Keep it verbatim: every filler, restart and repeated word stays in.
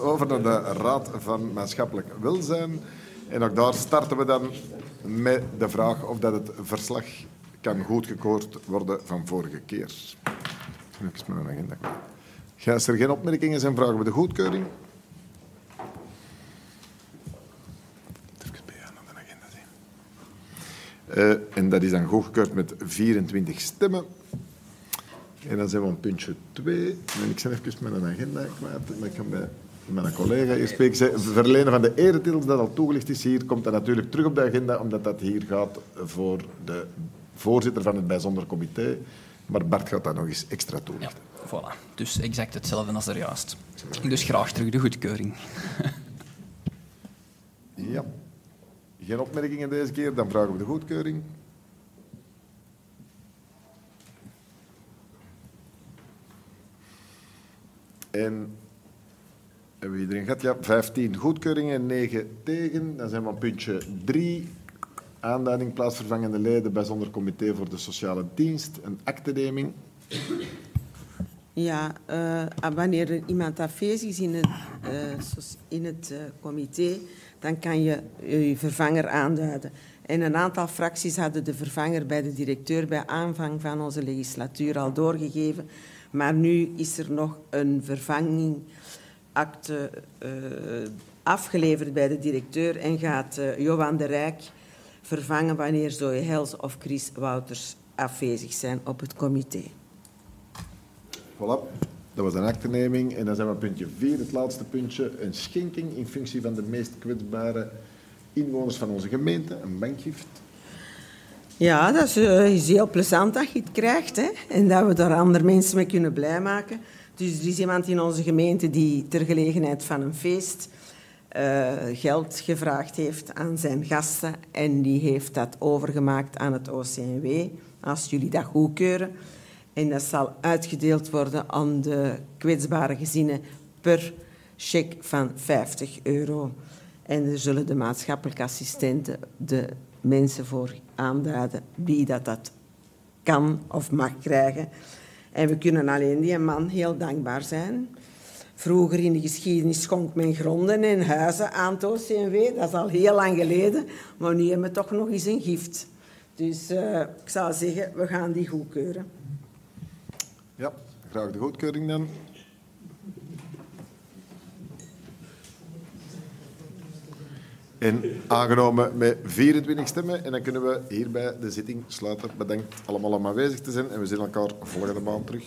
Over naar de Raad van Maatschappelijk Welzijn. En ook daar starten we dan met de vraag of dat het verslag kan goedgekeurd worden van vorige keer. Even met mijn agenda. Als er geen opmerkingen zijn, vragen we de goedkeuring. Even bij aan de agenda zien. Uh, en dat is dan goedgekeurd met vierentwintig stemmen. En dan zijn we op puntje twee. En ik ben even met een agenda kwijt. Maar ik kan bij mijn collega hier spreken. Verlenen van de eretitels dat al toegelicht is hier, komt dat natuurlijk terug op de agenda, omdat dat hier gaat voor de voorzitter van het bijzonder comité. Maar Bart gaat dat nog eens extra toelichten. Ja, voilà. Dus exact hetzelfde als er juist. Dus graag terug de goedkeuring. Ja. Geen opmerkingen deze keer, dan vragen we de goedkeuring. En hebben we iedereen gehad? Ja, vijftien goedkeuringen, negen tegen. Dan zijn we op puntje drie. Aanduiding plaatsvervangende leden bijzonder comité voor de sociale dienst. Een acteneming. Ja, uh, wanneer er iemand afwezig is in het, uh, in het uh, comité, dan kan je je vervanger aanduiden. En een aantal fracties hadden de vervanger bij de directeur bij aanvang van onze legislatuur al doorgegeven. Maar nu is er nog een vervangingakte uh, afgeleverd bij de directeur en gaat uh, Johan de Rijk vervangen wanneer Zoe Hels of Chris Wouters afwezig zijn op het comité. Voilà, dat was een acteneming. En dan zijn we op puntje vier, het laatste puntje. Een schenking in functie van de meest kwetsbare inwoners van onze gemeente, een bankgift. Ja, dat is, uh, is heel plezant dat je het krijgt, hè? En dat we daar andere mensen mee kunnen blij maken. Dus er is iemand in onze gemeente die ter gelegenheid van een feest uh, geld gevraagd heeft aan zijn gasten en die heeft dat overgemaakt aan het O C M W, als jullie dat goedkeuren. En dat zal uitgedeeld worden aan de kwetsbare gezinnen per cheque van vijftig euro. En er zullen de maatschappelijke assistenten de mensen voor aanduiden wie dat, dat kan of mag krijgen. En we kunnen alleen die man heel dankbaar zijn. Vroeger in de geschiedenis schonk men gronden en huizen aan het O C M W. Dat is al heel lang geleden. Maar nu hebben we toch nog eens een gift. Dus uh, ik zou zeggen, we gaan die goedkeuren. Ja, graag de goedkeuring dan. En aangenomen met vierentwintig stemmen. En dan kunnen we hierbij de zitting sluiten. Bedankt allemaal om aanwezig te zijn. En we zien elkaar volgende maand terug.